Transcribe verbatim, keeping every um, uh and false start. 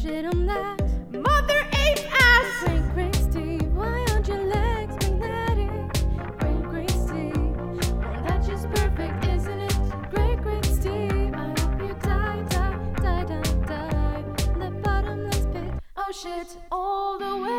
shit on that. Mother ape ass. Great, great Steve, why aren't your legs magnetic? Great, great Steve, well that's just perfect, isn't it? Great, great Steve, I hope you die, die, die, die, die. The bottomless pit. Oh shit, all the way.